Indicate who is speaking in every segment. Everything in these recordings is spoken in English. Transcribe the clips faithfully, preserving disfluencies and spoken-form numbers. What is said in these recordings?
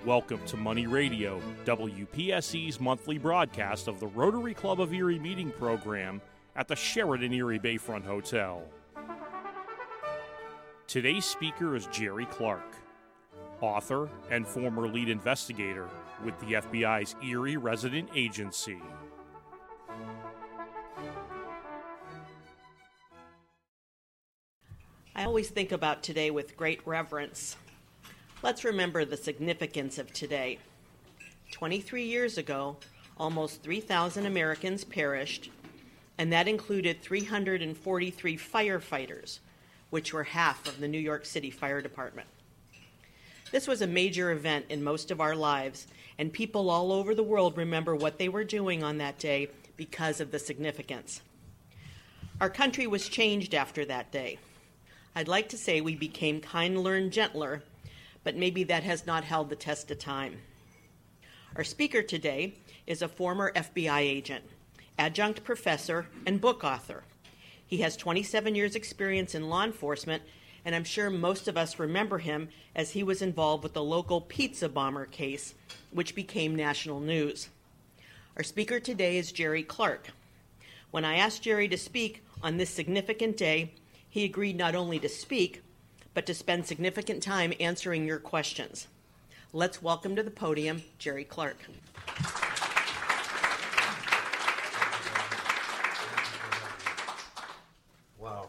Speaker 1: Welcome to Money Radio, W P S E's monthly broadcast of the Rotary Club of Erie meeting program at the Sheraton Erie Bayfront Hotel. Today's speaker is Jerry Clark, author and former lead investigator with the F B I's Erie Resident Agency.
Speaker 2: I always think about today with great reverence. Let's remember the significance of today. twenty-three years ago, almost three thousand Americans perished, and that included three hundred forty-three firefighters, which were half of the New York City Fire Department. This was a major event in most of our lives, and people all over the world remember what they were doing on that day because of the significance. Our country was changed after that day. I'd like to say we became kinder and gentler, but maybe that has not held the test of time. Our speaker today is a former F B I agent, adjunct professor, and book author. He has twenty-seven years experience in law enforcement, and I'm sure most of us remember him as he was involved with the local pizza bomber case, which became national news. Our speaker today is Jerry Clark. When I asked Jerry to speak on this significant day, he agreed not only to speak, but to spend significant time answering your questions. Let's welcome to the podium, Jerry Clark.
Speaker 3: Wow.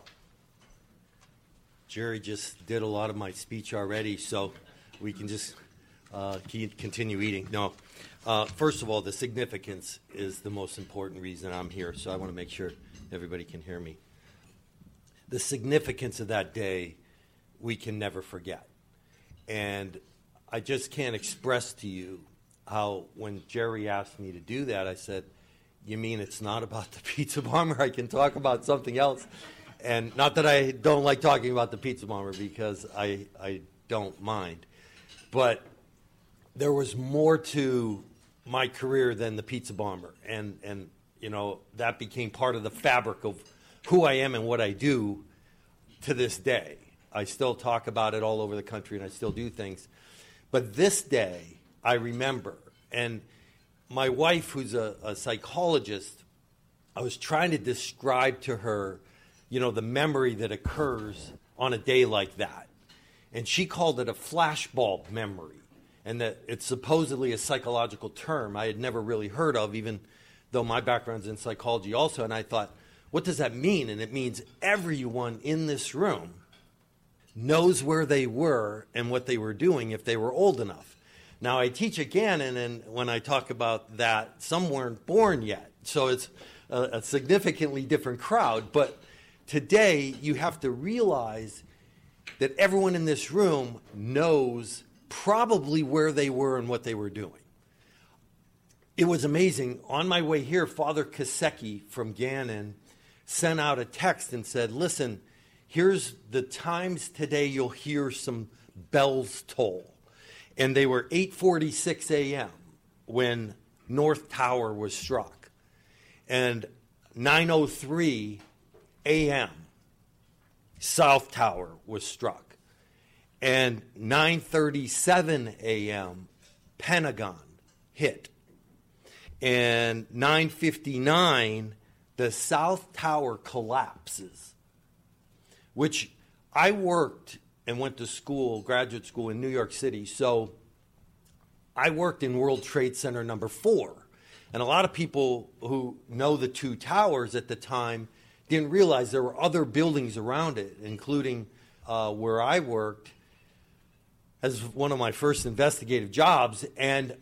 Speaker 3: Jerry just did a lot of my speech already, so we can just uh, continue eating. No. Uh, first of all, the significance is the most important reason I'm here, so I want to make sure everybody can hear me. The significance of that day we can never forget. And I just can't express to you how when Jerry asked me to do that, I said, you mean it's not about the pizza bomber? I can talk about something else. And not that I don't like talking about the pizza bomber, because I, I don't mind. But there was more to my career than the pizza bomber. And, and you know, that became part of the fabric of who I am and what I do to this day. I still talk about it all over the country, and I still do things. But this day, I remember, and my wife, who's a, a psychologist, I was trying to describe to her, you know, the memory that occurs on a day like that. And she called it a flashbulb memory, and that it's supposedly a psychological term I had never really heard of, even though my background's in psychology also. And I thought, what does that mean? And it means everyone in this room knows where they were and what they were doing if they were old enough. Now, I teach at Gannon, and when I talk about that, some weren't born yet. So it's a, a significantly different crowd. But today, you have to realize that everyone in this room knows probably where they were and what they were doing. It was amazing. On my way here, Father Kasecki from Gannon sent out a text and said, listen, here's the times today you'll hear some bells toll. And they were eight forty-six a.m. when North Tower was struck. And nine oh three a.m. South Tower was struck. And nine thirty-seven a.m. Pentagon hit. And nine fifty-nine, the South Tower collapses, which I worked and went to school, graduate school in New York City. So I worked in World Trade Center number four. And a lot of people who know the two towers at the time didn't realize there were other buildings around it, including uh, where I worked as one of my first investigative jobs. And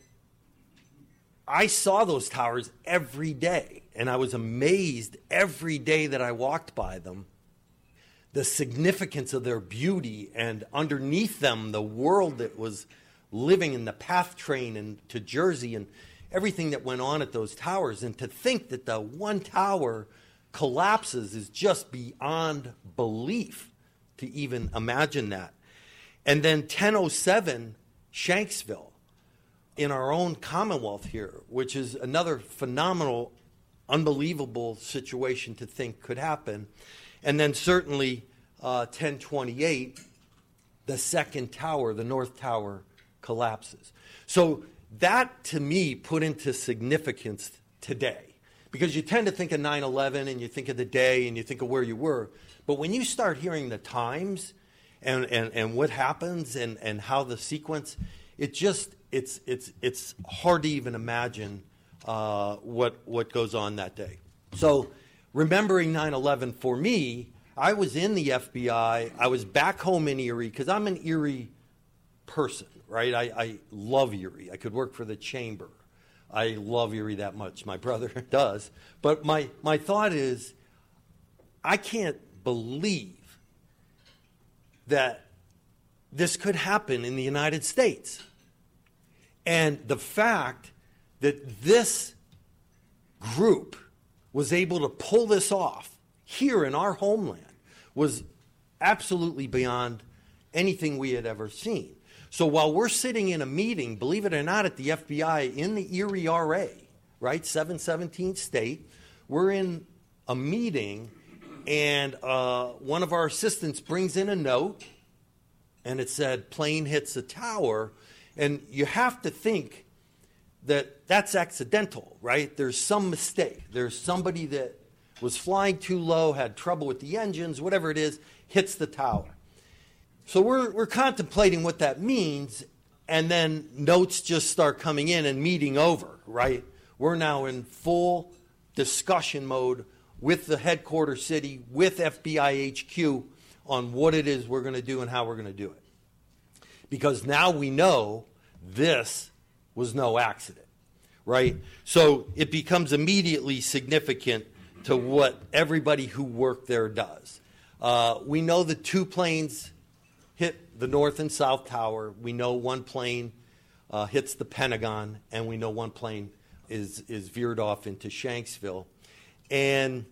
Speaker 3: I saw those towers every day, and I was amazed every day that I walked by them, the significance of their beauty, and underneath them, the world that was living in the PATH train and to Jersey and everything that went on at those towers. And to think that the one tower collapses is just beyond belief to even imagine that. And then ten oh seven, Shanksville, in our own Commonwealth here, which is another phenomenal, unbelievable situation to think could happen. And then certainly uh, ten twenty-eight, the second tower, the North Tower, collapses. So that, to me, put into significance today. Because you tend to think of nine eleven and you think of the day and you think of where you were. But when you start hearing the times and, and, and what happens and, and how the sequence, it just, it's, it's, it's hard to even imagine uh, what, what goes on that day. So remembering nine eleven for me, I was in the F B I. I was back home in Erie because I'm an Erie person, right? I, I love Erie. I could work for the chamber. I love Erie that much. My brother does. But my, my thought is, I can't believe that this could happen in the United States. And the fact that this group was able to pull this off here in our homeland was absolutely beyond anything we had ever seen. So while we're sitting in a meeting, believe it or not, at the F B I in the Erie R A, right, seven seventeenth State, we're in a meeting, and uh, one of our assistants brings in a note, and it said, plane hits a tower, and you have to think that that's accidental, right? There's some mistake. There's somebody that was flying too low, had trouble with the engines, whatever it is, hits the tower. So we're, we're contemplating what that means, and then notes just start coming in and meeting over, right? We're now in full discussion mode with the headquarters city, with F B I H Q on what it is we're going to do and how we're going to do it. Because now we know this was no accident, right? So it becomes immediately significant to what everybody who worked there does. Uh, we know the two planes hit the North and South Tower. We know one plane uh, hits the Pentagon, and we know one plane is, is veered off into Shanksville. And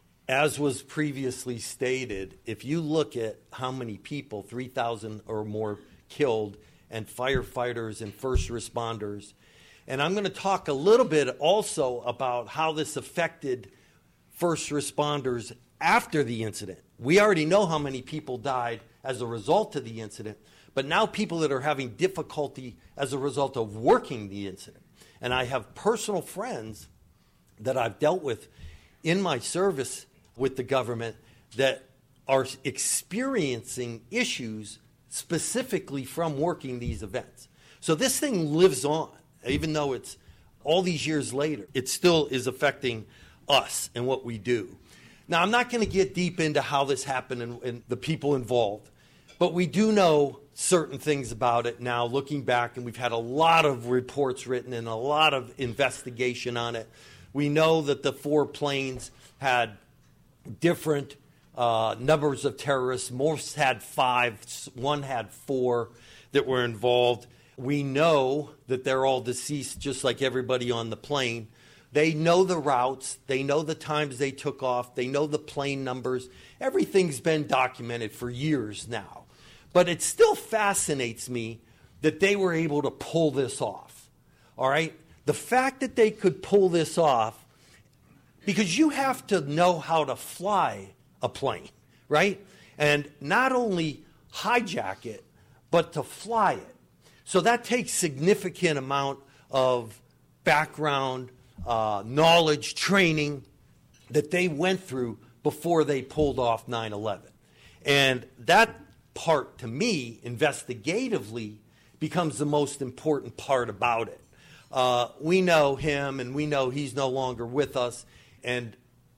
Speaker 3: as was previously stated, if you look at how many people, three thousand or more killed, and firefighters and first responders, and I'm going to talk a little bit also about how this affected first responders after the incident. We already know how many people died as a result of the incident, but now people that are having difficulty as a result of working the incident. And I have personal friends that I've dealt with in my service with the government that are experiencing issues specifically from working these events. So this thing lives on, even though it's all these years later. It still is affecting us and what we do. Now, I'm not going to get deep into how this happened and, and the people involved, but we do know certain things about it now, looking back, and we've had a lot of reports written and a lot of investigation on it. We know that the four planes had different uh, numbers of terrorists. Most had five, one had four that were involved. We know that they're all deceased, just like everybody on the plane. They know the routes. They know the times they took off. They know the plane numbers. Everything's been documented for years now. But it still fascinates me that they were able to pull this off. All right? The fact that they could pull this off, because you have to know how to fly a plane, right? And not only hijack it, but to fly it. So that takes significant amount of background, uh, knowledge, training that they went through before they pulled off nine eleven. And that part, to me, investigatively, becomes the most important part about it. Uh, we know him, and we know he's no longer with us, and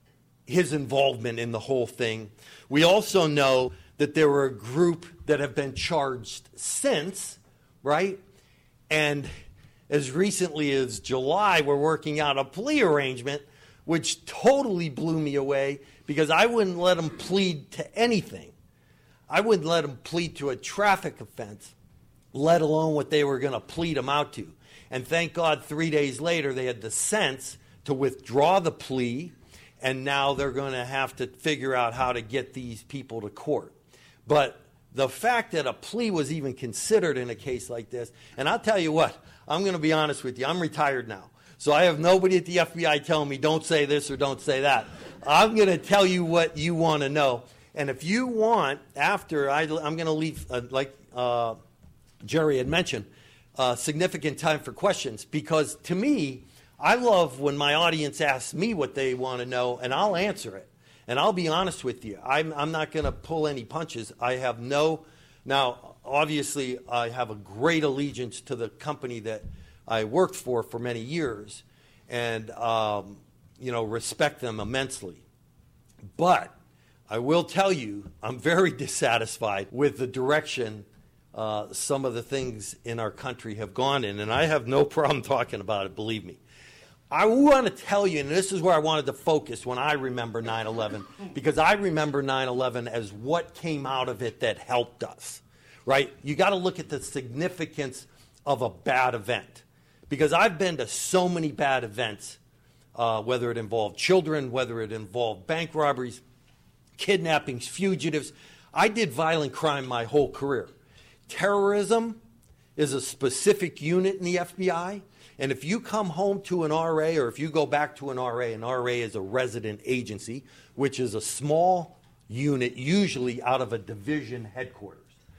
Speaker 3: his involvement in the whole thing. We also know that there were a group that have been charged since, right? And as recently as July, we're working out a plea arrangement, which totally blew me away, because I wouldn't let them plead to anything. I wouldn't let them plead to a traffic offense, let alone what they were going to plead them out to. And thank God, three days later, they had the sense to withdraw the plea, and now they're going to have to figure out how to get these people to court. But the fact that a plea was even considered in a case like this, and I'll tell you what, I'm going to be honest with you, I'm retired now. So I have nobody at the F B I telling me don't say this or don't say that. I'm going to tell you what you want to know. And if you want, after, I, I'm going to leave, uh, like uh, Jerry had mentioned, uh, significant time for questions, because to me, I love when my audience asks me what they want to know, and I'll answer it. And I'll be honest with you, I'm, I'm not going to pull any punches. I have no, now, obviously, I have a great allegiance to the company that I worked for for many years, and, um, you know, respect them immensely. But I will tell you, I'm very dissatisfied with the direction uh, some of the things in our country have gone in, and I have no problem talking about it, believe me. I want to tell you, and this is where I wanted to focus when I remember nine eleven, because I remember nine eleven as what came out of it that helped us, right? You got to look at the significance of a bad event, because I've been to so many bad events, uh, whether it involved children, whether it involved bank robberies, kidnappings, fugitives. I did violent crime my whole career. Terrorism is a specific unit in the F B I. And if you come home to an R A, or if you go back to an R A, an R A is a resident agency, which is a small unit, usually out of a division headquarters.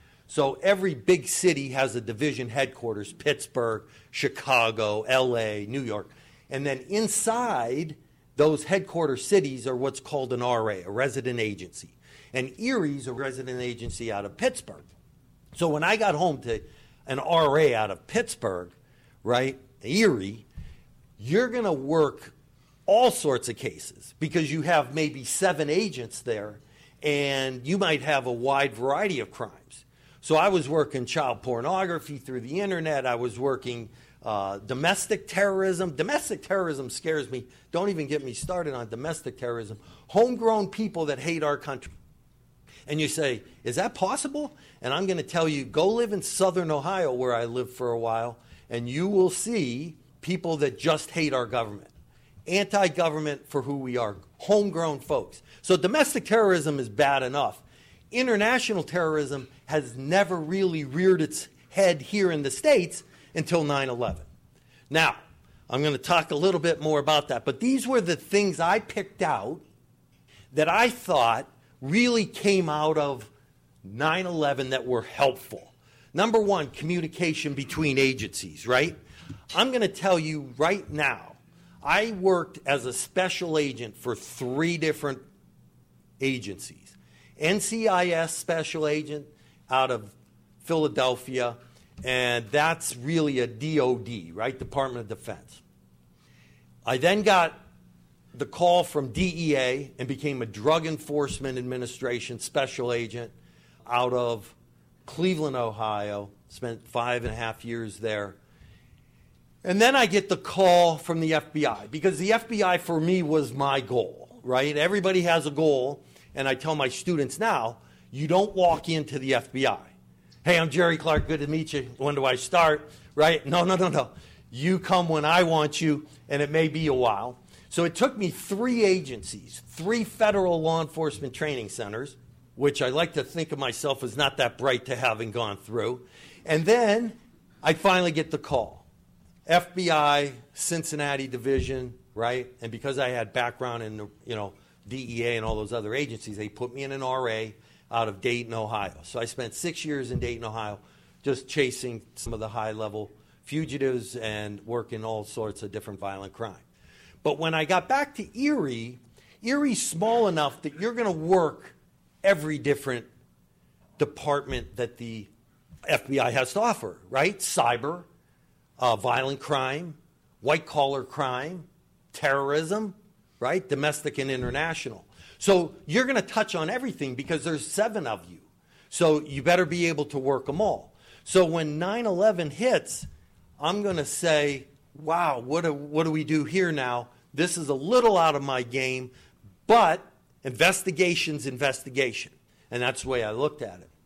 Speaker 3: So every big city has a division headquarters, Pittsburgh, Chicago, L A, New York. And then inside those headquarter cities are what's called an R A, a resident agency. And Erie's a resident agency out of Pittsburgh. So when I got home to an R A out of Pittsburgh, right, Erie, you're going to work all sorts of cases, because you have maybe seven agents there, and you might have a wide variety of crimes. So I was working child pornography through the internet. I was working uh, domestic terrorism. Domestic terrorism scares me. Don't even get me started on domestic terrorism. Homegrown people that hate our country. And you say, is that possible? And I'm going to tell you, go live in southern Ohio, where I lived for a while, and you will see people that just hate our government. Anti-government for who we are. Homegrown folks. So domestic terrorism is bad enough. International terrorism has never really reared its head here in the States until nine eleven. Now, I'm going to talk a little bit more about that. But these were the things I picked out that I thought really came out of nine eleven that were helpful. Number one, communication between agencies, right? I'm going to tell you right now, I worked as a special agent for three different agencies. N C I S special agent out of Philadelphia, and that's really a D O D, right? Department of Defense. I then got the call from D E A and became a Drug Enforcement Administration special agent out of Cleveland, Ohio. Spent five and a half years there. And then I get the call from the F B I, because the F B I for me was my goal, right? Everybody has a goal, and I tell my students now, you don't walk into the F B I. Hey, I'm Jerry Clark, good to meet you. When do I start? Right? No, no, no, no. You come when I want you, and it may be a while. So it took me three agencies, three federal law enforcement training centers, which I like to think of myself as not that bright to having gone through. And then I finally get the call. F B I, Cincinnati Division, right? And because I had background in the, you know, D E A and all those other agencies, they put me in an R A out of Dayton, Ohio. So I spent six years in Dayton, Ohio, just chasing some of the high-level fugitives and working all sorts of different violent crime. But when I got back to Erie, Erie's small enough that you're going to work every different department that the F B I has to offer, right? Cyber, uh, violent crime, white-collar crime, terrorism, right? Domestic and international. So you're going to touch on everything because there's seven of you. So you better be able to work them all. So when nine eleven hits, I'm going to say, wow, what do, what do we do here now? This is a little out of my game, but investigation's investigation. And that's the way I looked at it.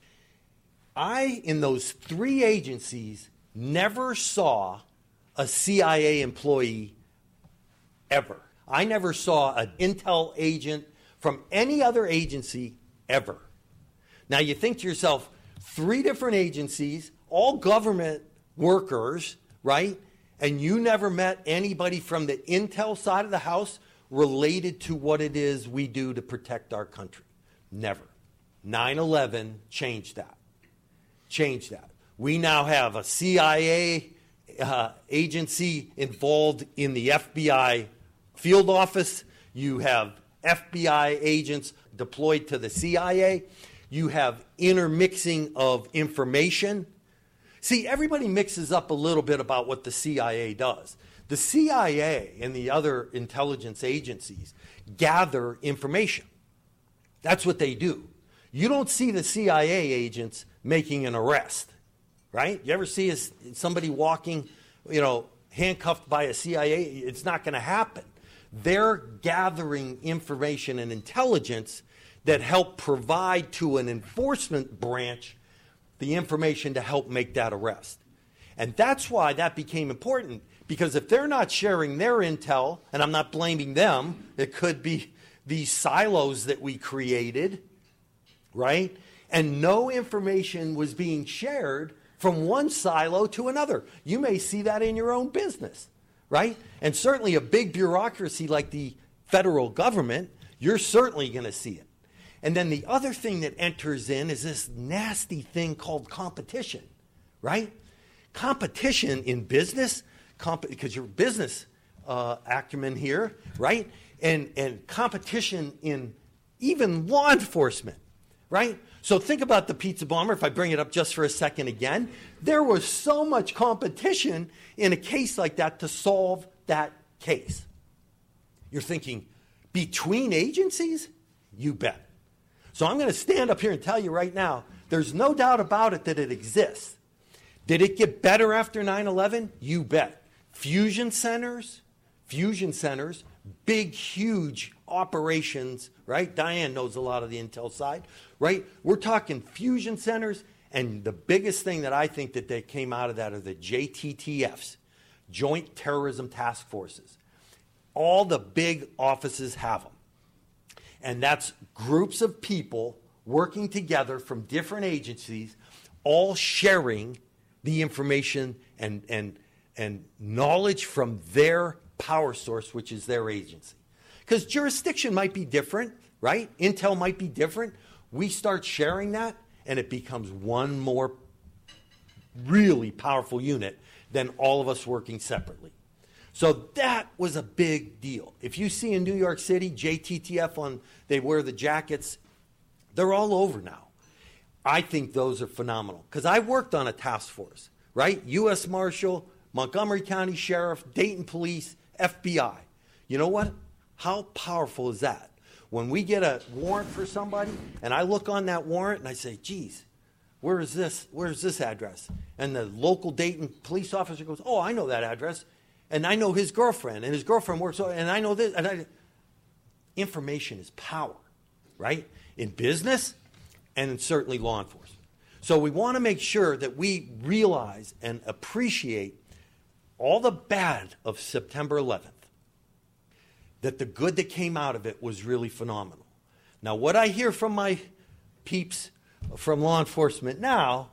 Speaker 3: I, in those three agencies, never saw a C I A employee ever. I never saw an intel agent from any other agency ever. Now you think to yourself, three different agencies, all government workers, right? And you never met anybody from the intel side of the house related to what it is we do to protect our country. Never. nine eleven changed that. Changed that. We now have a C I A uh, agency involved in the F B I field office. You have F B I agents deployed to the C I A. You have intermixing of information. See, everybody mixes up a little bit about what the C I A does. The C I A and the other intelligence agencies gather information. That's what they do. You don't see the C I A agents making an arrest, right? You ever see a, somebody walking, you know, handcuffed by a C I A? It's not going to happen. They're gathering information and intelligence that help provide to an enforcement branch the information to help make that arrest. And that's why that became important, because if they're not sharing their intel, and I'm not blaming them, it could be these silos that we created, right? And no information was being shared from one silo to another. You may see that in your own business, right? And certainly a big bureaucracy like the federal government, you're certainly going to see it. And then the other thing that enters in is this nasty thing called competition, right? Competition in business, comp- because your business uh, acumen here, right? And, and competition in even law enforcement, right? So think about the pizza bomber, if I bring it up just for a second again. There was so much competition in a case like that to solve that case. You're thinking, between agencies? You bet. So I'm going to stand up here and tell you right now, there's no doubt about it that it exists. Did it get better after nine eleven? You bet. Fusion centers, fusion centers, big, huge operations, right? Diane knows a lot of the intel side, right? We're talking fusion centers, and the biggest thing that I think that they came out of that are the J T T Fs, Joint Terrorism Task Forces. All the big offices have them. And that's groups of people working together from different agencies, all sharing the information and, and, and knowledge from their power source, which is their agency. Because jurisdiction might be different, right? Intel might be different. We start sharing that, and it becomes one more really powerful unit than all of us working separately. So that was a big deal. If you see in New York City, J T T F on, they wear the jackets, they're all over now. I think those are phenomenal. Because I worked on a task force, right? U S Marshal, Montgomery County Sheriff, Dayton Police, F B I. You know what? How powerful is that? When we get a warrant for somebody, and I look on that warrant and I say, geez, where is this? Where is this address? And the local Dayton police officer goes, oh, I know that address. And I know his girlfriend, and his girlfriend works, and I know this. And I, information is power, right? In business and in certainly law enforcement. So we want to make sure that we realize and appreciate all the bad of September eleventh, that the good that came out of it was really phenomenal. Now, what I hear from my peeps from law enforcement now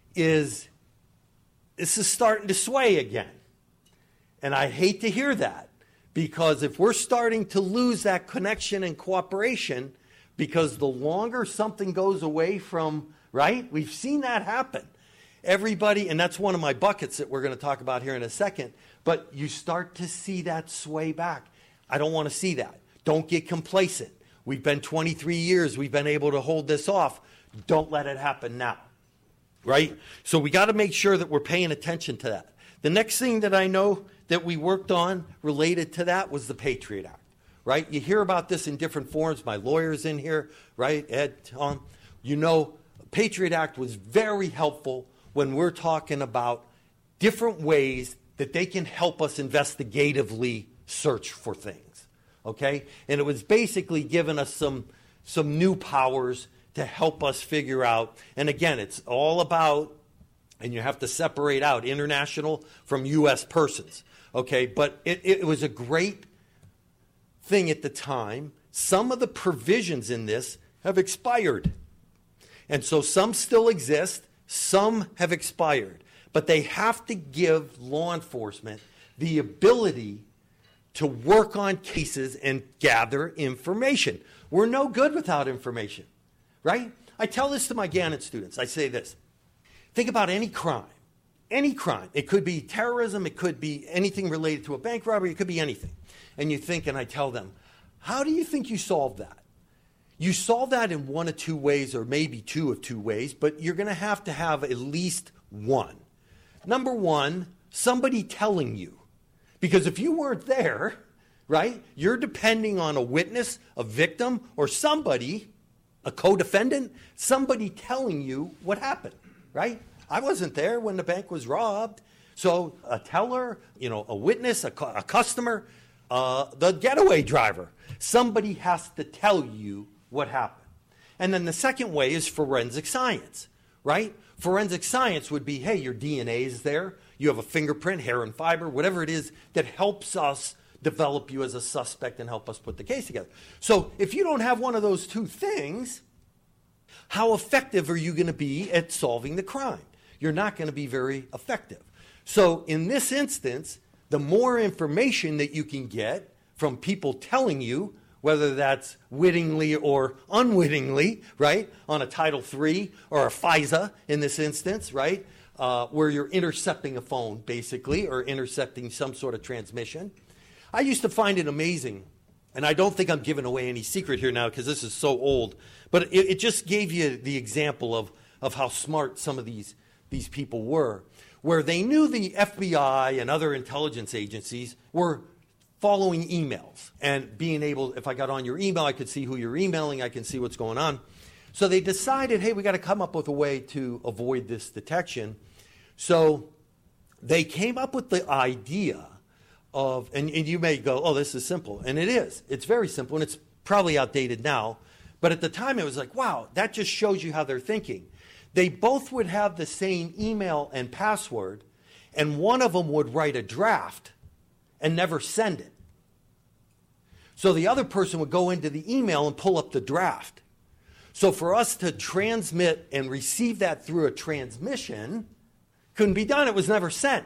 Speaker 3: is this is starting to sway again. And I hate to hear that, because if we're starting to lose that connection and cooperation, because the longer something goes away from, right? We've seen that happen. Everybody, and that's one of my buckets that we're going to talk about here in a second, but you start to see that sway back. I don't want to see that. Don't get complacent. We've been twenty-three years. We've been able to hold this off. Don't let it happen now, right? So we got to make sure that we're paying attention to that. The next thing that I know that we worked on related to that was the Patriot Act, right? You hear about this in different forms. My lawyer's in here, right? Ed, Tom. You know, Patriot Act was very helpful when we're talking about different ways that they can help us investigatively search for things, okay? And it was basically giving us some, some new powers to help us figure out. And again, it's all about, and you have to separate out international from U S persons. Okay, but it, it was a great thing at the time. Some of the provisions in this have expired. And so some still exist, some have expired. But they have to give law enforcement the ability to work on cases and gather information. We're no good without information, right? I tell this to my Gannon students. I say this. think about any crime. Any crime. It could be terrorism. It could be anything related to a bank robbery. It could be anything. And you think, and I tell them, how do you think you solve that? You solve that in one of two ways, or maybe two of two ways, but you're going to have to have at least one. Number one, somebody telling you. Because if you weren't there, right, you're depending on a witness, a victim, or somebody, a co-defendant, somebody telling you what happened, right? I wasn't there when the bank was robbed. So a teller, you know, a witness, a, cu- a customer, uh, the getaway driver, somebody has to tell you what happened. And then the second way is forensic science, right? Forensic science would be, hey, your D N A is there. You have a fingerprint, hair and fiber, whatever it is that helps us develop you as a suspect and help us put the case together. So if you don't have one of those two things, how effective are you going to be at solving the crime? You're not going to be very effective. So in this instance, the more information that you can get from people telling you, whether that's wittingly or unwittingly, right, on a Title three or a FISA in this instance, right, uh, where you're intercepting a phone, basically, or intercepting some sort of transmission. I used to find it amazing, and I don't think I'm giving away any secret here now because this is so old, but it, it just gave you the example of, of how smart some of these, these people were, where they knew the F B I and other intelligence agencies were following emails and being able, if I got on your email, I could see who you're emailing, I can see what's going on. So they decided, hey, we got to come up with a way to avoid this detection. So they came up with the idea of, and, and you may go, oh, this is simple. And it is. It's very simple, and it's probably outdated now. But at the time, it was like, wow, that just shows you how they're thinking. They both would have the same email and password, and one of them would write a draft and never send it. So the other person would go into the email and pull up the draft. So for us to transmit and receive that through a transmission couldn't be done. It was never sent.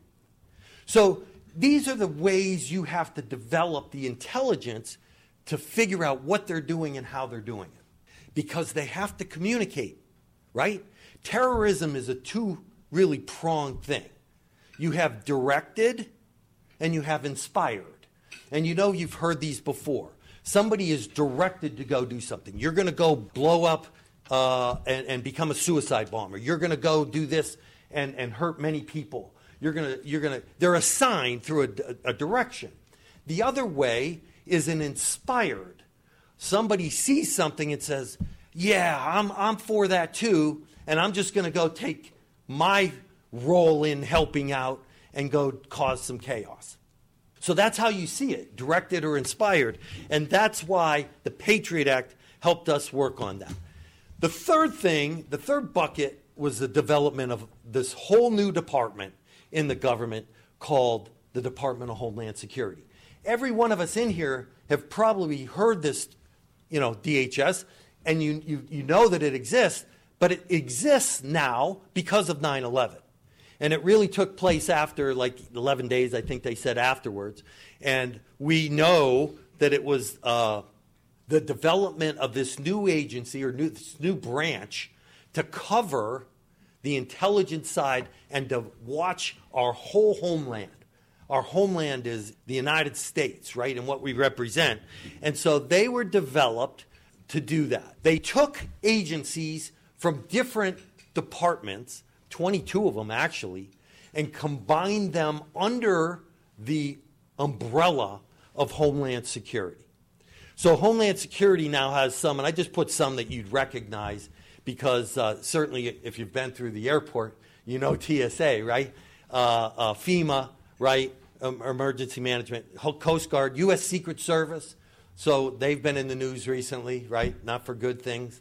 Speaker 3: So these are the ways you have to develop the intelligence to figure out what they're doing and how they're doing it. Because they have to communicate, right? Terrorism is a two really pronged thing. You have directed and you have inspired. And you know you've heard these before. Somebody is directed to go do something. You're going to go blow up uh, and, and become a suicide bomber. You're going to go do this and, and hurt many people. You're going to, you're going to, they're assigned through a, a direction. The other way is an inspired. Somebody sees something and says, yeah, I'm, I'm for that too, and I'm just going to go take my role in helping out and go cause some chaos. So that's how you see it, directed or inspired. And that's why the Patriot Act helped us work on that. The third thing, the third bucket, was the development of this whole new department in the government called the Department of Homeland Security. Every one of us in here have probably heard this, you know, D H S, and you, you, you know that it exists, but it exists now because of nine eleven. And it really took place after like eleven days, I think they said afterwards. And we know that it was uh, the development of this new agency or new, this new branch to cover the intelligence side and to watch our whole homeland. Our homeland is the United States, right, and what we represent. And so they were developed to do that. They took agencies from different departments, twenty-two of them actually, and combined them under the umbrella of Homeland Security. So Homeland Security now has some, and I just put some that you'd recognize because uh, certainly if you've been through the airport, you know T S A, right? Uh, uh, FEMA, right? Um, Emergency Management, Coast Guard, U S Secret Service. So they've been in the news recently, right? Not for good things.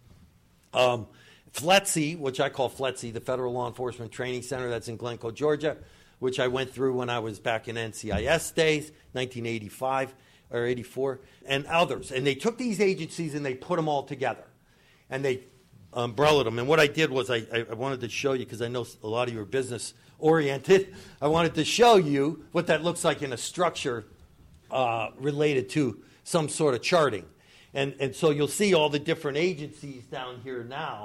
Speaker 3: Um, F L E T C, which I call F L E T C, the Federal Law Enforcement Training Center that's in Glencoe, Georgia, which I went through when I was back in N C I S days, nineteen eighty-five or eighty-four, and others. And they took these agencies and they put them all together. And they umbrellaed them. And what I did was I, I wanted to show you, because I know a lot of you are business oriented, I wanted to show you what that looks like in a structure uh, related to some sort of charting. And, and so you'll see all the different agencies down here now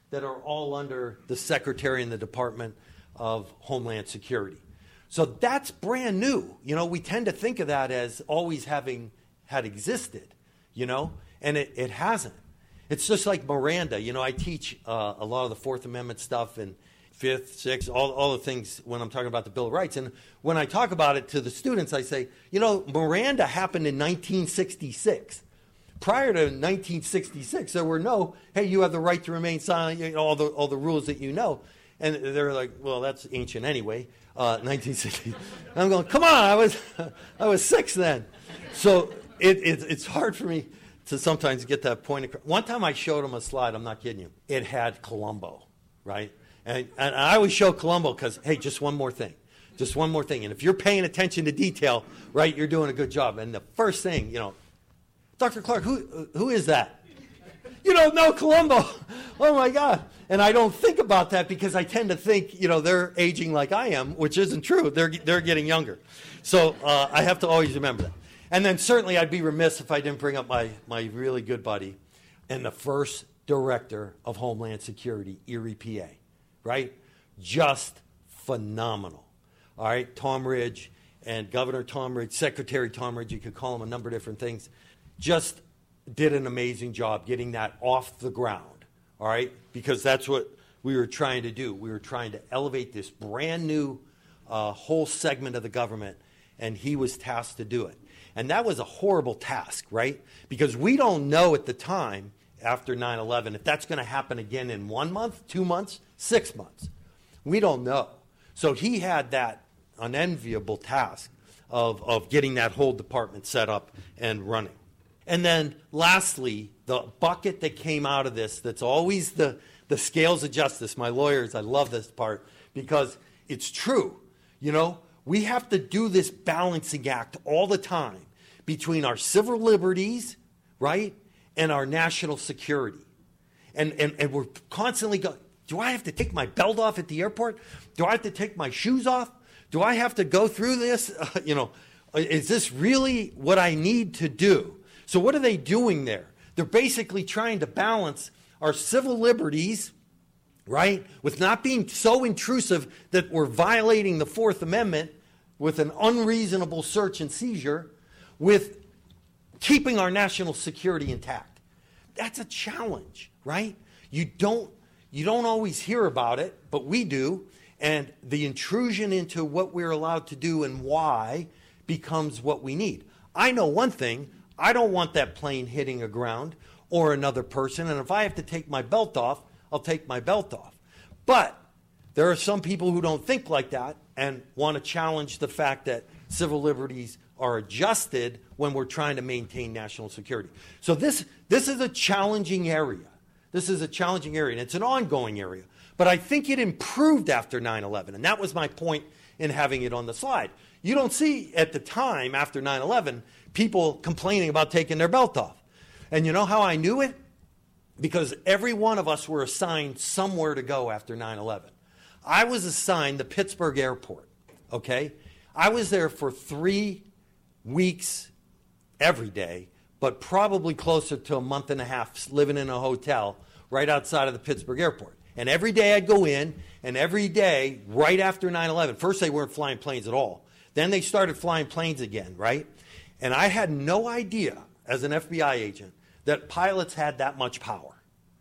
Speaker 3: that are all under the Secretary in the Department of Homeland Security. So that's brand new. You know, we tend to think of that as always having had existed, you know, and it, it hasn't. It's just like Miranda. You know, I teach uh, a lot of the Fourth Amendment stuff and Fifth, Sixth, all, all the things when I'm talking about the Bill of Rights. And when I talk about it to the students, I say, you know, Miranda happened in nineteen sixty-six. Prior to nineteen sixty-six, there were no, hey, you have the right to remain silent, you know, all the all the rules that you know. And they're like, well, that's ancient anyway, uh, nineteen sixty. And I'm going, come on, I was I was six then. So it, it, it's hard for me to sometimes get that point across. One time I showed them a slide, I'm not kidding you. It had Columbo, right? And, and I always show Columbo because, hey, just one more thing. Just one more thing. And if you're paying attention to detail, right, you're doing a good job. And the first thing, you know, Doctor Clark, who who is that? You don't know Columbo. Oh, my God. And I don't think about that because I tend to think, you know, they're aging like I am, which isn't true. They're, they're getting younger. So uh, I have to always remember that. And then certainly I'd be remiss if I didn't bring up my, my really good buddy and the first director of Homeland Security, Erie, P A, right? Just phenomenal. All right, Tom Ridge and Governor Tom Ridge, Secretary Tom Ridge, you could call him a number of different things, just did an amazing job getting that off the ground, all right? Because that's what we were trying to do. We were trying to elevate this brand new uh, whole segment of the government, and he was tasked to do it. And that was a horrible task, right? Because we don't know at the time, after nine eleven, if that's going to happen again in one month, two months, six months. We don't know. So he had that unenviable task of, of getting that whole department set up and running. And then lastly, the bucket that came out of this, that's always the, the scales of justice. My lawyers, I love this part because it's true. You know, we have to do this balancing act all the time between our civil liberties, right, and our national security. And, and, and we're constantly going, do I have to take my belt off at the airport? Do I have to take my shoes off? Do I have to go through this? Uh, you know, is this really what I need to do? So what are they doing there? They're basically trying to balance our civil liberties, right, with not being so intrusive that we're violating the Fourth Amendment with an unreasonable search and seizure, with keeping our national security intact. That's a challenge, right? You don't, you don't always hear about it, but we do. And the intrusion into what we're allowed to do and why becomes what we need. I know one thing. I don't want that plane hitting a ground or another person. And if I have to take my belt off, I'll take my belt off. But there are some people who don't think like that and want to challenge the fact that civil liberties are adjusted when we're trying to maintain national security. So this, this is a challenging area. This is a challenging area, and it's an ongoing area. But I think it improved after nine eleven, and that was my point in having it on the slide. You don't see at the time, after nine eleven, people complaining about taking their belt off. And you know how I knew it? Because every one of us were assigned somewhere to go after nine eleven. I was assigned the Pittsburgh airport, okay? I was there for three weeks every day, but probably closer to a month and a half living in a hotel right outside of the Pittsburgh airport. And every day I'd go in, and every day right after nine eleven, first they weren't flying planes at all. Then they started flying planes again, right? And I had no idea as an F B I agent that pilots had that much power.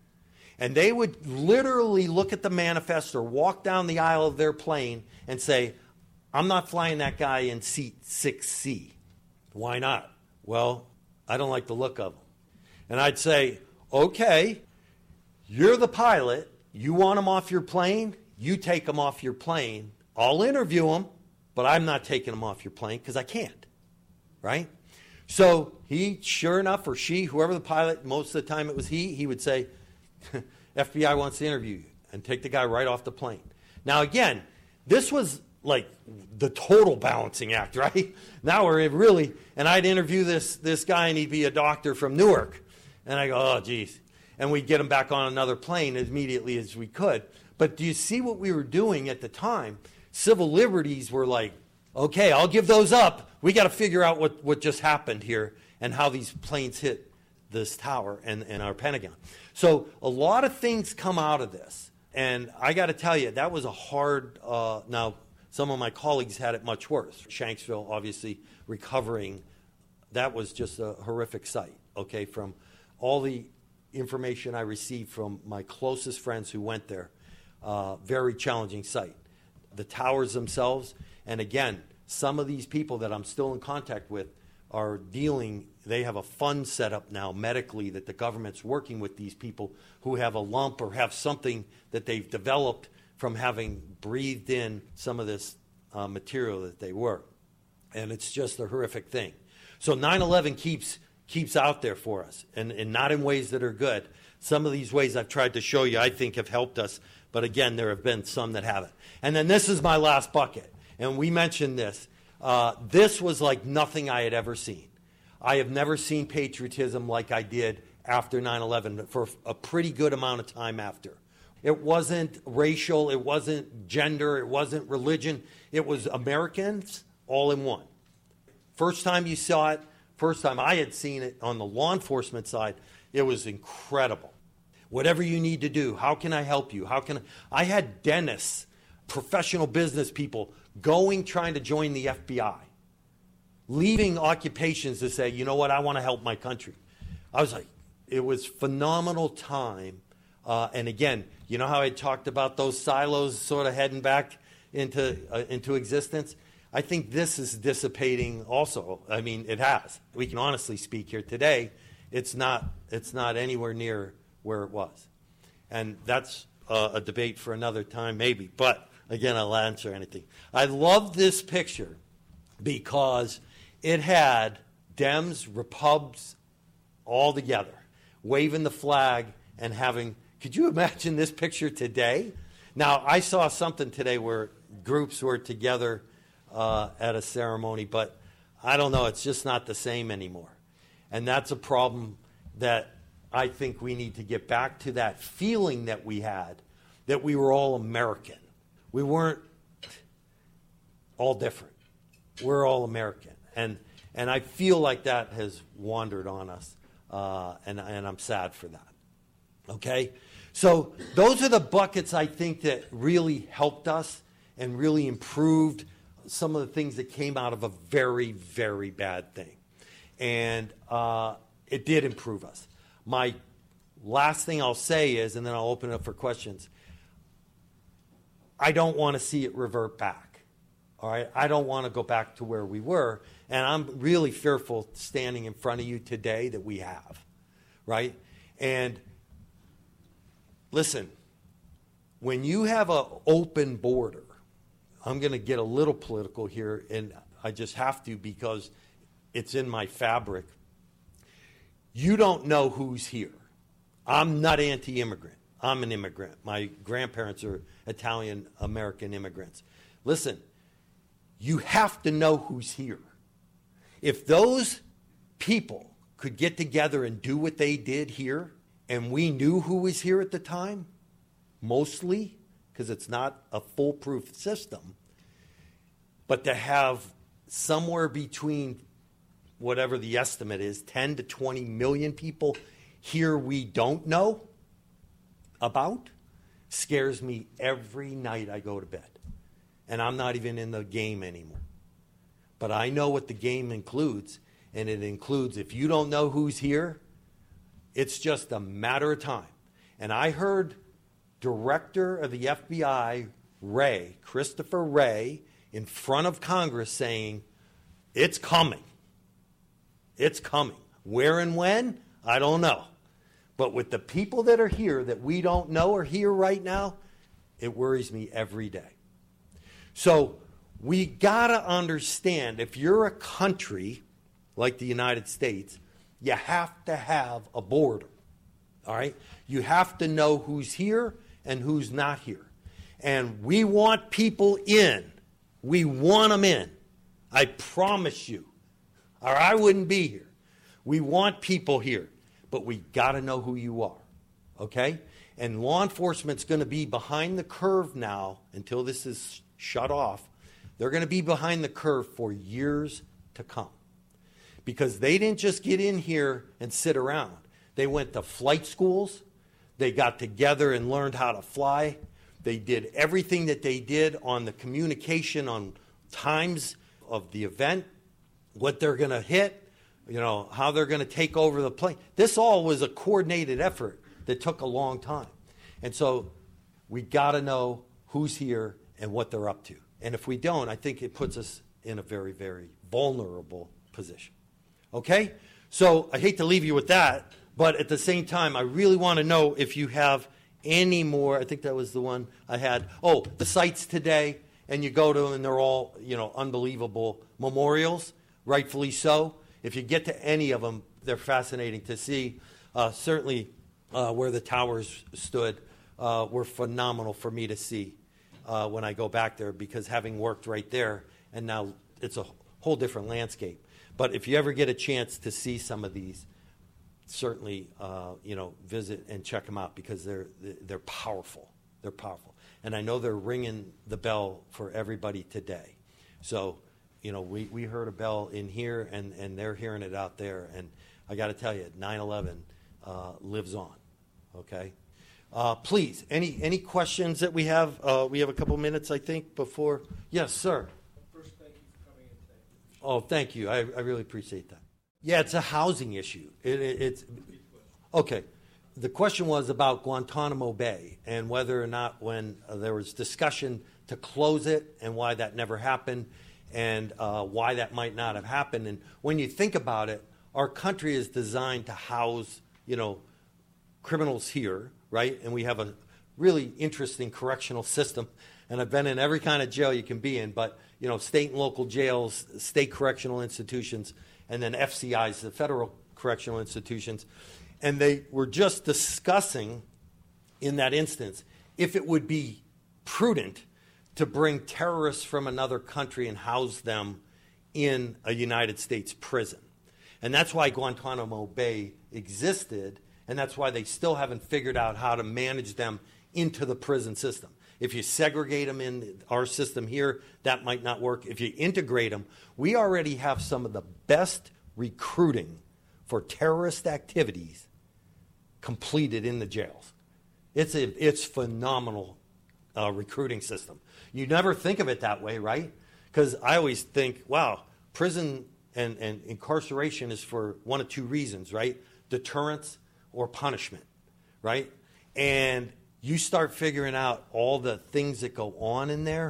Speaker 3: And they would literally look at the manifest or walk down the aisle of their plane and say, I'm not flying that guy in seat six C. Why not? Well, I don't like the look of him. And I'd say, okay, you're the pilot. You want him off your plane? You take him off your plane. I'll interview him, but I'm not taking him off your plane because I can't, right? So he, sure enough, or she, whoever the pilot, most of the time it was he, he would say, F B I wants to interview you, and take the guy right off the plane. Now, again, this was like the total balancing act, right? Now we're really, and I'd interview this, this guy, and he'd be a doctor from Newark. And I go, oh, geez. And we'd get him back on another plane as immediately as we could. But do you see what we were doing at the time? Civil liberties were like, okay, I'll give those up. We got to figure out what, what just happened here and how these planes hit this tower and, and our Pentagon. So a lot of things come out of this. And I got to tell you, that was a hard, uh, now some of my colleagues had it much worse. Shanksville, obviously, recovering, that was just a horrific sight, okay, from all the information I received from my closest friends who went there. Uh, very challenging sight. The towers themselves, and again, some of these people that I'm still in contact with are dealing, they have a fund set up now medically that the government's working with these people who have a lump or have something that they've developed from having breathed in some of this uh, material that they were. And it's just a horrific thing. So nine eleven keeps keeps out there for us, and, and not in ways that are good. Some of these ways I've tried to show you I think have helped us, but again, there have been some that haven't. And then this is my last bucket, and we mentioned this. Uh, this was like nothing I had ever seen. I have never seen patriotism like I did after nine eleven for a pretty good amount of time after. It wasn't racial, it wasn't gender, it wasn't religion. It was Americans all in one. First time you saw it, first time I had seen it on the law enforcement side, it was incredible. Whatever you need to do, how can I help you? How can I, I had dentists, professional business people going trying to join the F B I, leaving occupations to say, you know what, I want to help my country. I was like, it was phenomenal time. Uh, and again, you know how I talked about those silos sort of heading back into uh, into existence? I think this is dissipating also. I mean, it has. We can honestly speak here today. It's not, it's not anywhere near where it was. And that's uh, a debate for another time maybe. But again, I'll answer anything. I love this picture because it had Dems, Repubs all together, waving the flag and having, could you imagine this picture today? Now, I saw something today where groups were together uh, at a ceremony, but I don't know, it's just not the same anymore. And that's a problem that I think we need to get back to, that feeling that we had, that we were all American. We weren't all different. We're all American. And and I feel like that has wandered on us, uh, and, and I'm sad for that. Okay? So those are the buckets I think that really helped us and really improved some of the things that came out of a very, very bad thing. And uh, it did improve us. My last thing I'll say is, and then I'll open it up for questions, I don't want to see it revert back. All right? I don't want to go back to where we were. And I'm really fearful standing in front of you today that we have. Right? And listen, when you have an open border, I'm going to get a little political here, and I just have to because it's in my fabric. You don't know who's here. I'm not anti-immigrant. I'm an immigrant. My grandparents are Italian-American immigrants. Listen, you have to know who's here. If those people could get together and do what they did here, and we knew who was here at the time, mostly, because it's not a foolproof system, but to have somewhere between whatever the estimate is, ten to twenty million people here we don't know about, scares me every night I go to bed. And I'm not even in the game anymore. But I know what the game includes, and it includes, if you don't know who's here, it's just a matter of time. And I heard Director of the F B I, Wray, Christopher Wray, in front of Congress saying, it's coming. It's coming. Where and when? I don't know. But with the people that are here that we don't know are here right now, it worries me every day. So we got to understand, if you're a country like the United States, you have to have a border. All right? You have to know who's here and who's not here. And we want people in. We want them in. I promise you. Or I wouldn't be here. We want people here. But we got to know who you are. Okay? And law enforcement's going to be behind the curve now until this is shut off. They're going to be behind the curve for years to come. because they didn't just get in here and sit around. They went to flight schools. They got together and learned how to fly. They did everything that they did on the communication, on times of the event, what they're going to hit, you know, how they're going to take over the plane. This all was a coordinated effort that took a long time. And so we got to know who's here and what they're up to. And if we don't, I think it puts us in a very, very vulnerable position. Okay? So I hate to leave you with that, but at the same time, I really want to know if you have any more. I think that was the one I had. Oh, the sites today, and you go to them, and they're all, you know, unbelievable memorials, rightfully so. If you get to any of them, they're fascinating to see. Uh, certainly uh, where the towers stood uh, were phenomenal for me to see uh, when I go back there, because having worked right there, and now it's a whole different landscape. But if you ever get a chance to see some of these, certainly, uh, you know, visit and check them out, because they're they're powerful. They're powerful, and I know they're ringing the bell for everybody today. So, you know, we, we heard a bell in here, and, and they're hearing it out there. And I got to tell you, nine eleven uh, lives on. Okay, uh, please, any any questions that we have? Uh, we have a couple minutes, I think, before. Yes, sir.
Speaker 4: First, thank you for coming in today.
Speaker 3: Oh, thank you. I, I really appreciate that. Yeah, it's a housing issue. It, it, it's okay. The question was about Guantanamo Bay and whether or not, when uh, there was discussion to close it, and why that never happened, and uh, why that might not have happened. And when you think about it, our country is designed to house, you know, criminals here, right? And we have a really interesting correctional system. And I've been in every kind of jail you can be in, but, you know, state and local jails, state correctional institutions, and then F C Is, the federal correctional institutions. And they were just discussing in that instance if it would be prudent to bring terrorists from another country and house them in a United States prison. And that's why Guantanamo Bay existed, and that's why they still haven't figured out how to manage them into the prison system. If you segregate them in our system here, that might not work. If you integrate them, we already have some of the best recruiting for terrorist activities completed in the jails. It's a it's phenomenal uh, recruiting system. You never think of it that way, right? Because I always think, wow, prison and, and incarceration is for one of two reasons, right? Deterrence or punishment, right? And you start figuring out all the things that go on in there,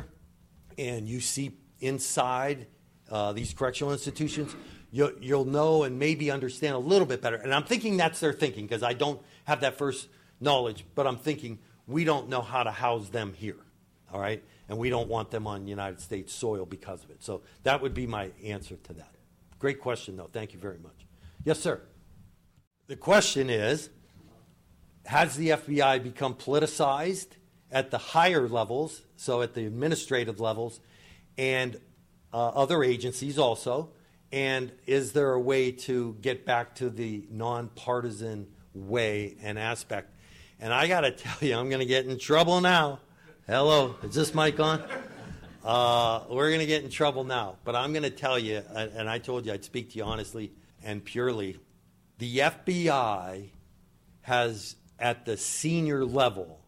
Speaker 3: and you see inside uh, these correctional institutions, you'll, you'll know and maybe understand a little bit better. And I'm thinking that's their thinking, because I don't have that first knowledge, but I'm thinking we don't know how to house them here, all right? And we don't want them on United States soil because of it. So that would be my answer to that. Great question, though. Thank you very much. Yes, sir. The question is, has the F B I become politicized at the higher levels, so at the administrative levels, and uh, other agencies also? And is there a way to get back to the nonpartisan way and aspect? And I got to tell you, I'm going to get in trouble now. Hello, is this mic on? Uh, we're going to get in trouble now. But I'm going to tell you, and I told you I'd speak to you honestly and purely, the F B I has, at the senior level,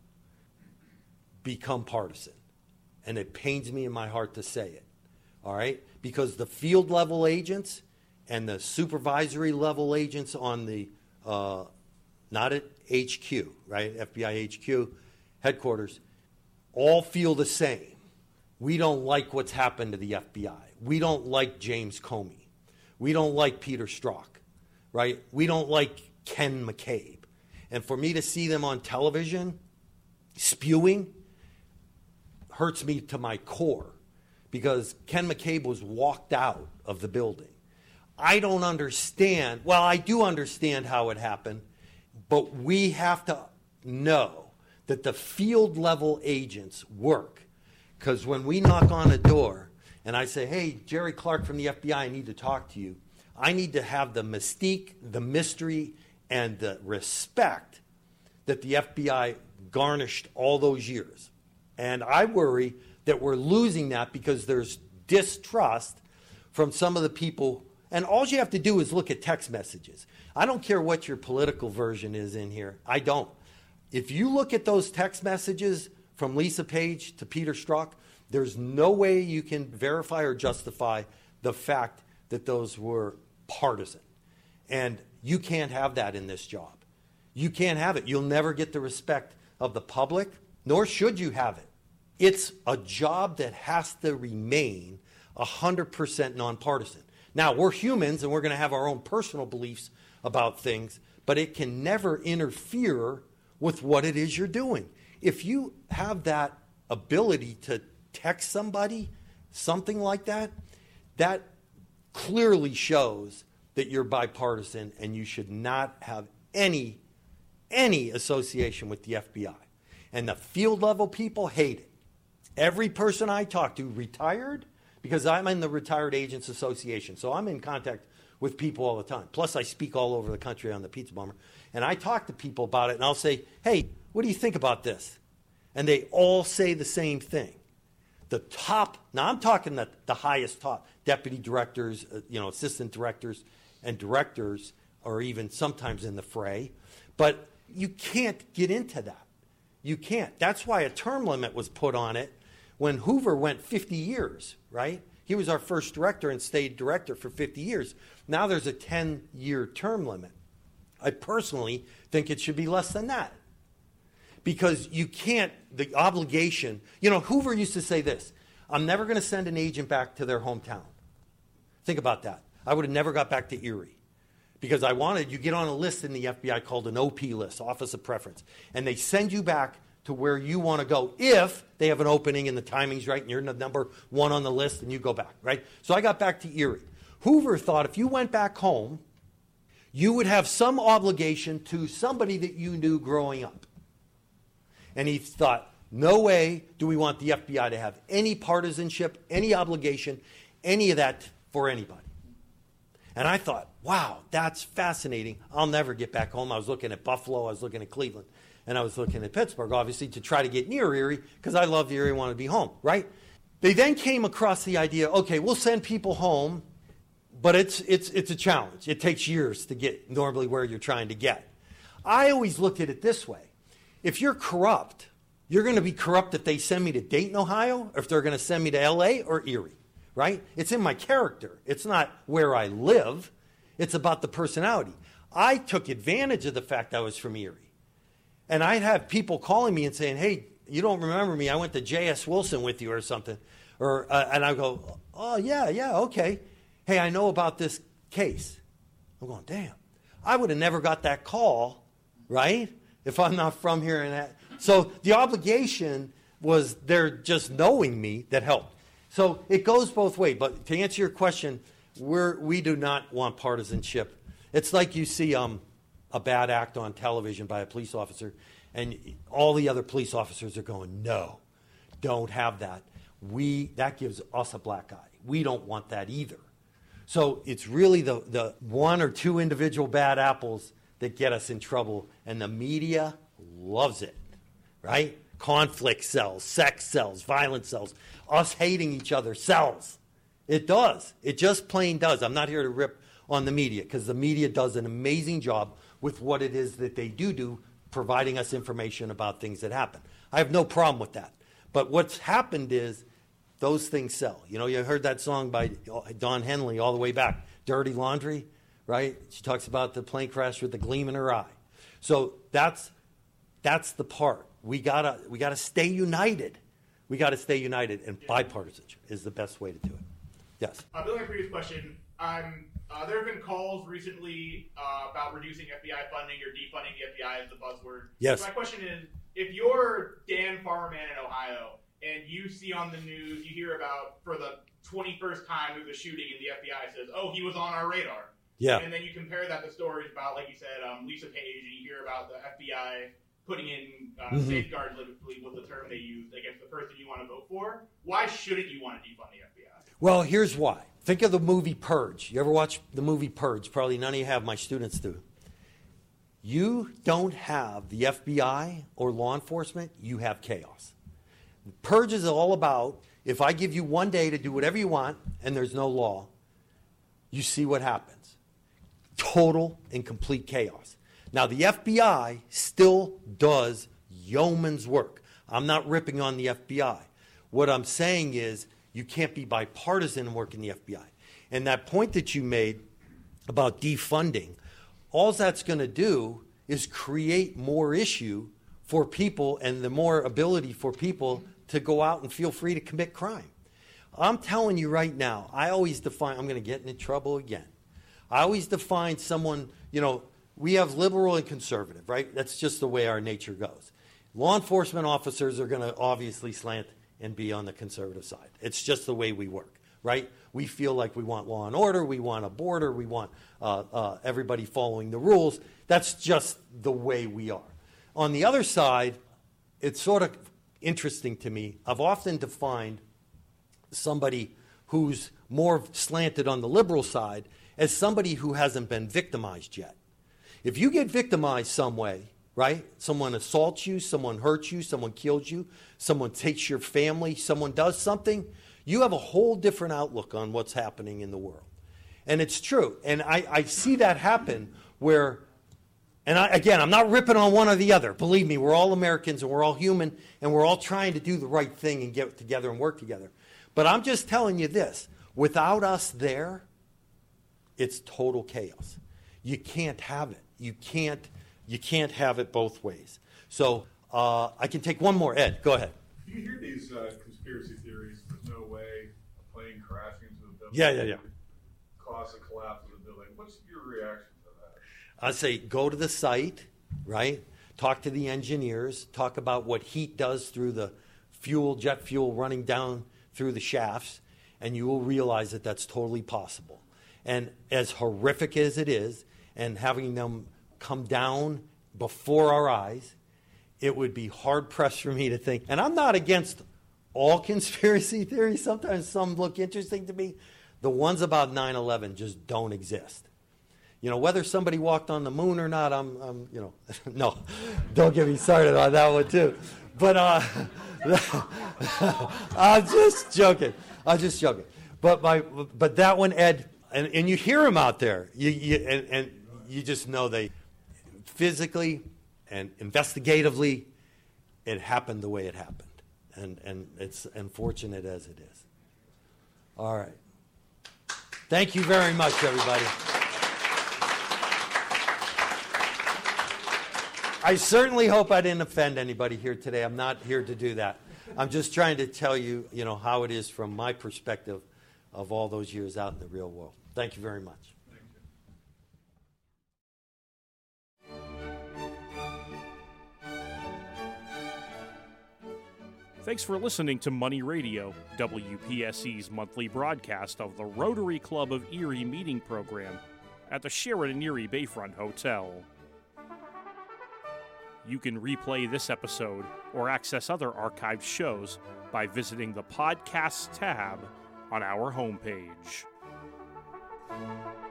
Speaker 3: become partisan. And it pains me in my heart to say it, all right? Because the field level agents and the supervisory level agents on the, uh, not at H Q, right, F B I H Q headquarters, all feel the same. We don't like what's happened to the F B I. We don't like James Comey. We don't like Peter Strzok, right? We don't like Ken McCabe. And for me to see them on television spewing hurts me to my core, because Ken McCabe was walked out of the building. I don't understand. Well, I do understand how it happened, but we have to know that the field level agents work. Because when we knock on a door and I say, hey, Jerry Clark from the F B I, I need to talk to you, I need to have the mystique, the mystery, and the respect that the F B I garnished all those years. And I worry that we're losing that because there's distrust from some of the people And all you have to do is look at text messages. I don't care what your political version is in here. I don't. If you look at those text messages from Lisa Page to Peter Strzok, there's no way you can verify or justify the fact that those were partisan. And you can't have that in this job. You can't have it. You'll never get the respect of the public, nor should you have it. It's a job that has to remain one hundred percent nonpartisan. Now, we're humans and we're going to have our own personal beliefs about things, but it can never interfere with what it is you're doing. If you have that ability to text somebody, something like that, that clearly shows that you're bipartisan and you should not have any, any association with the F B I. And the field level people hate it. Every person I talk to, retired, because I'm in the Retired Agents Association, so I'm in contact with people all the time. Plus, I speak all over the country on the Pizza Bomber. And I talk to people about it, and I'll say, hey, what do you think about this? And they all say the same thing. The top, now I'm talking the, the highest top, deputy directors, uh, you know, assistant directors, and directors are even sometimes in the fray. But you can't get into that. You can't. That's why a term limit was put on it when Hoover went fifty years, right? He was our first director and stayed director for fifty years. Now there's a ten-year term limit. I personally think it should be less than that. Because you can't, the obligation, you know, Hoover used to say this, I'm never going to send an agent back to their hometown. Think about that. I would have never got back to Erie. Because I wanted, you get on a list in the F B I called an O P list, Office of Preference, and they send you back to where you want to go if they have an opening and the timing's right and you're the number one on the list and you go back, right? So I got back to Erie. Hoover thought if you went back home, you would have some obligation to somebody that you knew growing up. And he thought, no way do we want the F B I to have any partisanship, any obligation, any of that for anybody. And I thought, wow, that's fascinating. I'll never get back home. I was looking at Buffalo. I was looking at Cleveland. And I was looking at Pittsburgh, obviously, to try to get near Erie because I loved Erie and wanted to be home, right? They then came across the idea, okay, we'll send people home, but it's, it's, it's a challenge. It takes years to get normally where you're trying to get. I always looked at it this way. If you're corrupt, you're going to be corrupt if they send me to Dayton, Ohio, or if they're going to send me to L A or Erie, right? It's in my character. It's not where I live. It's about the personality. I took advantage of the fact I was from Erie. And I'd have people calling me and saying, hey, you don't remember me. I went to J S Wilson with you or something. Or, uh, and I go, oh, yeah, yeah, okay. Hey, I know about this case. I'm going, damn. I would have never got that call, right, if I'm not from here. And that. So the obligation was there just knowing me that helped. So it goes both ways. But to answer your question, we're, we do not want partisanship. It's like you see um, a bad act on television by a police officer, and all the other police officers are going, no, don't have that. We, that gives us a black eye. We don't want that either. So it's really the, the one or two individual bad apples that get us in trouble, and the media loves it, right? Conflict sells, sex sells, violence sells, us hating each other sells. It does. It just plain does. I'm not here to rip on the media because the media does an amazing job with what it is that they do do, providing us information about things that happen. I have no problem with that. But what's happened is those things sell. You know, you heard that song by Don Henley all the way back, Dirty Laundry, right? She talks about the plane crash with the gleam in her eye. So that's that's the part. We gotta we gotta stay united. We gotta stay united, and bipartisanship is the best way to do it. Yes.
Speaker 5: Uh, building on a previous question, um, uh, there have been calls recently uh, about reducing F B I funding or defunding the F B I as the buzzword.
Speaker 3: Yes.
Speaker 5: So my question is, if you're Dan Farmerman in Ohio and you see on the news, you hear about for the twenty-first time there's a shooting and the F B I says, oh, he was on our radar.
Speaker 3: Yeah.
Speaker 5: And then you compare that to stories about, like you said, um, Lisa Page, and you hear about the F B I putting in uh, mm-hmm. safeguards, literally was the term they used, against the person you want to vote for. Why shouldn't you want to defund the F B I?
Speaker 3: Well, here's why. Think of the movie Purge. You ever watch the movie Purge? Probably none of you have. My students do. You don't have the F B I or law enforcement, you have chaos. Purge is all about, if I give you one day to do whatever you want and there's no law, you see what happens. Total and complete chaos. Now, the F B I still does yeoman's work. I'm not ripping on the F B I. What I'm saying is you can't be bipartisan and work in the F B I. And that point that you made about defunding, all that's going to do is create more issue for people and the more ability for people to go out and feel free to commit crime. I'm telling you right now, I always define, I'm going to get into trouble again. I always define someone, you know, we have liberal and conservative, right? That's just the way our nature goes. Law enforcement officers are going to obviously slant and be on the conservative side. It's just the way we work, right? We feel like we want law and order, we want a border, we want uh, uh, everybody following the rules. That's just the way we are. On the other side, it's sort of interesting to me. I've often defined somebody who's more slanted on the liberal side as somebody who hasn't been victimized yet. If you get victimized some way, right? Someone assaults you, someone hurts you, someone kills you, someone takes your family, someone does something, you have a whole different outlook on what's happening in the world. And it's true. And I, I see that happen where, and I, again, I'm not ripping on one or the other. Believe me, we're all Americans and we're all human and we're all trying to do the right thing and get together and work together. But I'm just telling you this, without us there, it's total chaos. You can't have it. You can't, you can't have it both ways. So uh, I can take one more. Ed, go ahead.
Speaker 6: You hear these uh, conspiracy theories, there's no way a plane crashing into the building
Speaker 3: Yeah, yeah, yeah.
Speaker 6: cause a collapse of the building. What's your reaction to that?
Speaker 3: I say go to the site, right? Talk to the engineers. Talk about what heat does through the fuel, jet fuel running down through the shafts, and you will realize that that's totally possible. And as horrific as it is, and having them come down before our eyes, it would be hard-pressed for me to think, and I'm not against all conspiracy theories. Sometimes some look interesting to me. The ones about nine eleven just don't exist. You know, whether somebody walked on the moon or not, I'm, I'm you know, no, don't get me started on that one too. But uh, I'm just joking. I'm just joking. But my, but that one, Ed, and, and you hear them out there, you, you and, and you just know they physically and investigatively, it happened the way it happened. And, and it's unfortunate as it is. All right. Thank you very much, everybody. I certainly hope I didn't offend anybody here today. I'm not here to do that. I'm just trying to tell you, you know, how it is from my perspective of all those years out in the real world. Thank you very much.
Speaker 1: Thanks for listening to Money Radio, W P S E's monthly broadcast of the Rotary Club of Erie meeting program at the Sheraton Erie Bayfront Hotel. You can replay this episode or access other archived shows by visiting the Podcasts tab on our homepage.